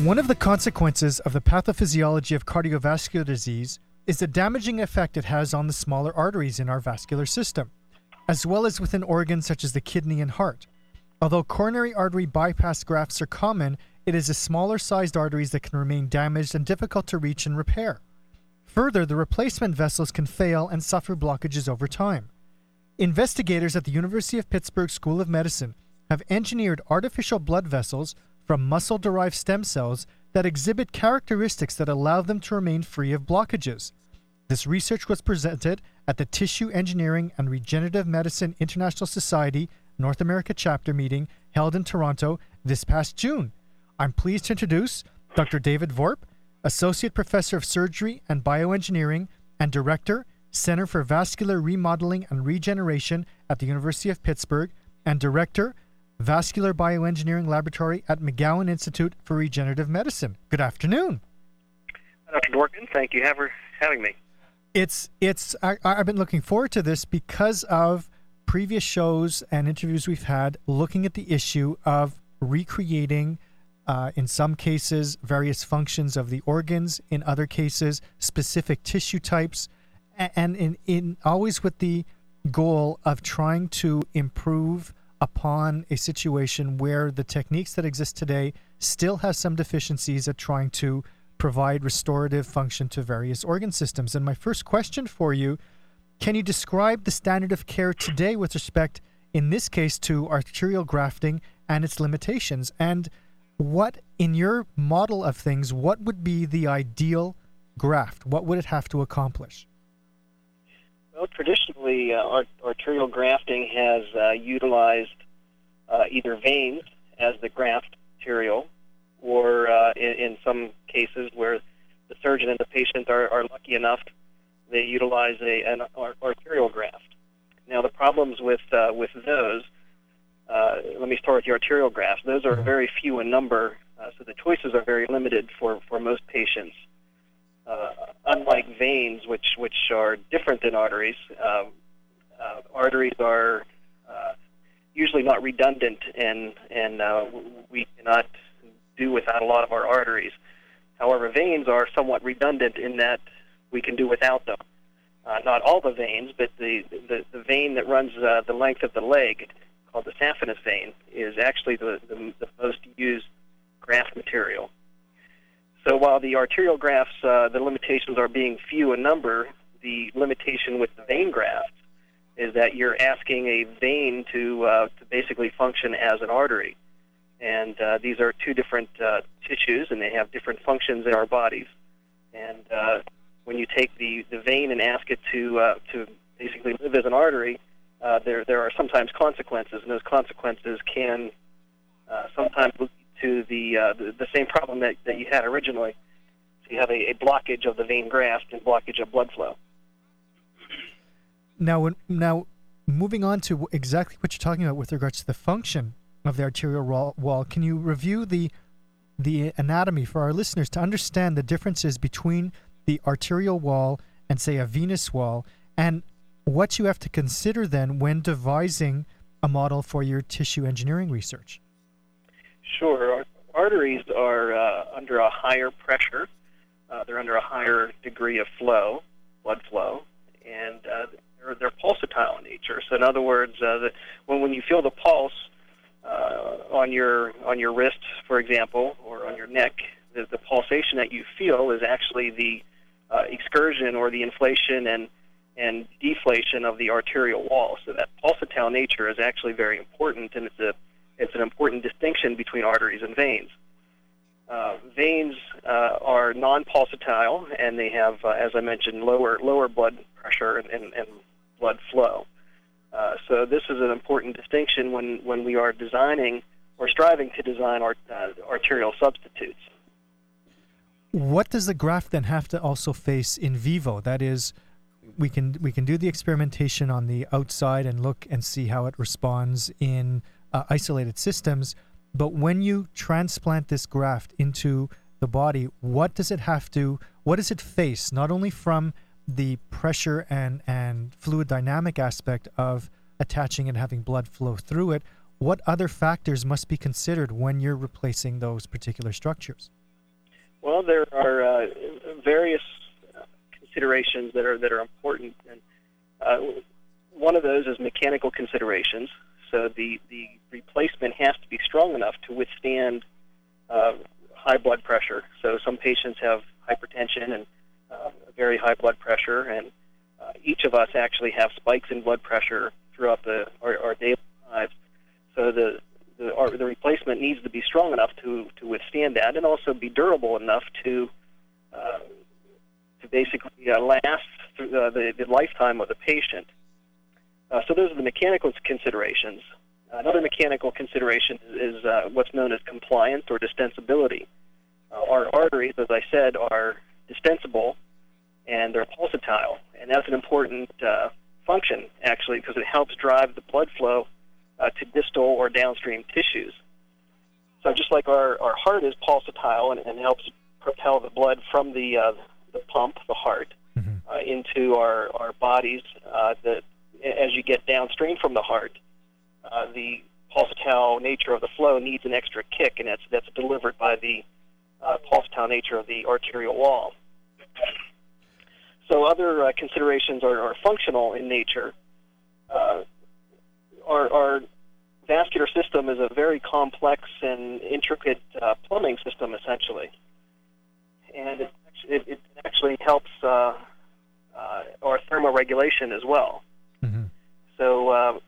One of the consequences of the pathophysiology of cardiovascular disease is the damaging effect it has on the smaller arteries in our vascular system, as well as within organs such as the kidney and heart. Although coronary artery bypass grafts are common, it is the smaller sized arteries that can remain damaged and difficult to reach and repair. Further, the replacement vessels can fail and suffer blockages over time. Investigators at the University of Pittsburgh School of Medicine have engineered artificial blood vessels from muscle-derived stem cells that exhibit characteristics that allow them to remain free of blockages. This research was presented at the Tissue Engineering and Regenerative Medicine International Society North America chapter meeting held in Toronto this past June. I'm pleased to introduce Dr. David Vorp, Associate Professor of Surgery and Bioengineering and Director, Center for Vascular Remodeling and Regeneration at the University of Pittsburgh, and Director, Vascular Bioengineering Laboratory at McGowan Institute for Regenerative Medicine. Good afternoon. Dr. Dworkin, thank you for having me. I've been looking forward to this because of previous shows and interviews we've had looking at the issue of recreating, in some cases, various functions of the organs, in other cases, specific tissue types, and in always with the goal of trying to improve upon a situation where the techniques that exist today still have some deficiencies at trying to provide restorative function to various organ systems. And my first question for you, can you describe the standard of care today with respect, in this case, to arterial grafting and its limitations? And what, in your model of things, what would be the ideal graft? What would it have to accomplish? Well, traditionally, arterial grafting has utilized either veins as the graft material, or in some cases where the surgeon and the patient are lucky enough, they utilize an arterial graft. Now, the problems with those, let me start with the arterial grafts. Those are very few in number, so the choices are very limited for most patients. Unlike veins, which are different than arteries, arteries are usually not redundant, and we cannot do without a lot of our arteries. However, veins are somewhat redundant in that we can do without them. Not all the veins, but the vein that runs the length of the leg, called the saphenous vein, is actually the most used graft material. So while the arterial grafts, the limitations are being few in number, the limitation with the vein grafts is that you're asking a vein to basically function as an artery. And these are two different tissues, and they have different functions in our bodies. And when you take the vein and ask it to basically live as an artery, there are sometimes consequences, and those consequences can sometimes lead to the same problem that you had originally. So you have a blockage of the vein graft and blockage of blood flow. Now, moving on to exactly what you're talking about with regards to the function of the arterial wall, can you review the anatomy for our listeners to understand the differences between the arterial wall and, say, a venous wall, and what you have to consider then when devising a model for your tissue engineering research? Sure. Arteries are under a higher pressure. They're under a higher degree of flow, blood flow, and they're pulsatile in nature. So in other words, when you feel the pulse on your wrist, for example, or on your neck, the pulsation that you feel is actually the excursion or the inflation and deflation of the arterial wall. So that pulsatile nature is actually very important, and it's an important distinction between arteries and veins. Veins are non-pulsatile, and they have, as I mentioned, lower blood pressure and blood flow. So this is an important distinction when we are designing or striving to design arterial substitutes. What does the graft then have to also face in vivo? That is, we can do the experimentation on the outside and look and see how it responds in isolated systems, but when you transplant this graft into the body, what does it face, not only from the pressure and fluid dynamic aspect of attaching and having blood flow through it, what other factors must be considered when you're replacing those particular structures? Well, there are various considerations that are important, and one of those is mechanical considerations. So the replacement has to be strong enough to withstand high blood pressure. So some patients have hypertension and very high blood pressure, and each of us actually have spikes in blood pressure throughout our daily lives. So the replacement needs to be strong enough to withstand that, and also be durable enough to basically last through the lifetime of the patient. So those are the mechanical considerations. Another mechanical consideration is what's known as compliance or distensibility. Our arteries, as I said, are distensible and they're pulsatile, and that's an important function, actually, because it helps drive the blood flow to distal or downstream tissues. So just like our heart is pulsatile and helps propel the blood from the pump, the heart, into our bodies, as you get downstream from the heart, the pulsatile nature of the flow needs an extra kick, and that's delivered by the pulsatile nature of the arterial wall. So other considerations are functional in nature. Our vascular system is a very complex and intricate plumbing system, essentially, and it actually helps our thermoregulation as well. Mm-hmm. So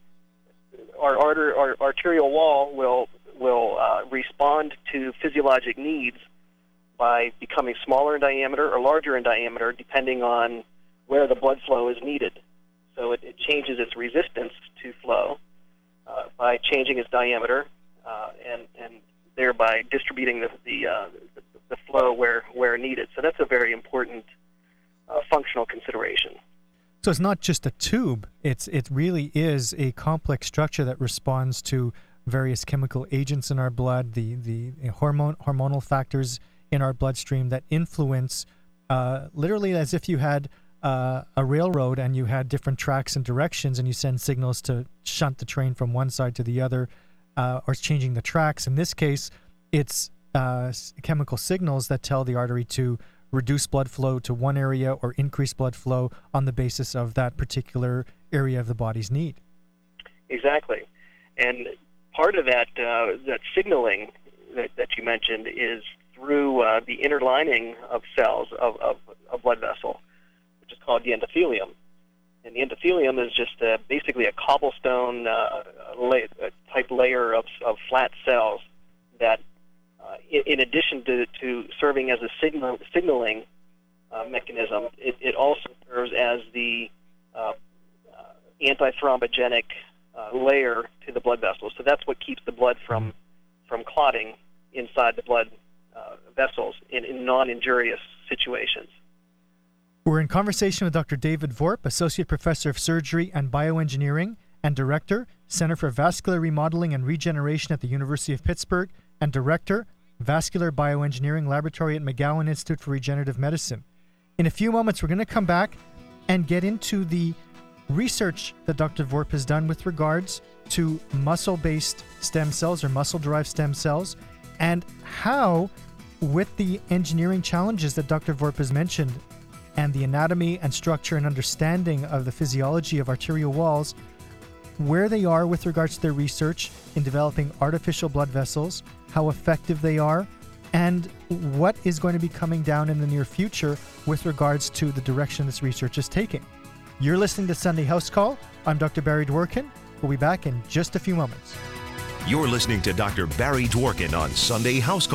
our arterial wall will respond to physiologic needs by becoming smaller in diameter or larger in diameter, depending on where the blood flow is needed. So it changes its resistance to flow by changing its diameter and thereby distributing the flow where needed. So that's a very important functional consideration. So it's not just a tube. It really is a complex structure that responds to various chemical agents in our blood, the hormonal factors in our bloodstream that influence, literally as if you had a railroad and you had different tracks and directions, and you send signals to shunt the train from one side to the other, or changing the tracks. In this case, it's chemical signals that tell the artery to reduce blood flow to one area or increase blood flow on the basis of that particular area of the body's need. Exactly. And part of that signaling that you mentioned is through the inner lining of cells of a blood vessel, which is called the endothelium. And the endothelium is just basically a cobblestone type layer of flat cells that, in addition to serving as a signaling mechanism, it also serves as the antithrombogenic layer to the blood vessels. So that's what keeps the blood from clotting inside the blood vessels in non-injurious situations. We're in conversation with Dr. David Vorp, Associate Professor of Surgery and Bioengineering and Director, Center for Vascular Remodeling and Regeneration at the University of Pittsburgh, and Director, Vascular Bioengineering Laboratory at McGowan Institute for Regenerative Medicine. In a few moments, we're going to come back and get into the research that Dr. Vorp has done with regards to muscle-based stem cells or muscle-derived stem cells, and how, with the engineering challenges that Dr. Vorp has mentioned, and the anatomy and structure and understanding of the physiology of arterial walls, where they are with regards to their research in developing artificial blood vessels, how effective they are, and what is going to be coming down in the near future with regards to the direction this research is taking. You're listening to Sunday House Call. I'm Dr. Barry Dworkin. We'll be back in just a few moments. You're listening to Dr. Barry Dworkin on Sunday House Call.